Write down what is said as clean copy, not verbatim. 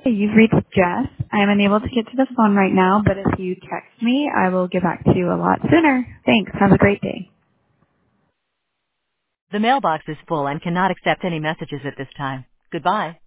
Hey, you've reached Jess. I am unable to get to the phone right now, but if you text me, I will get back to you a lot sooner. Thanks. Have a great day. The mailbox is full and cannot accept any messages at this time. Goodbye.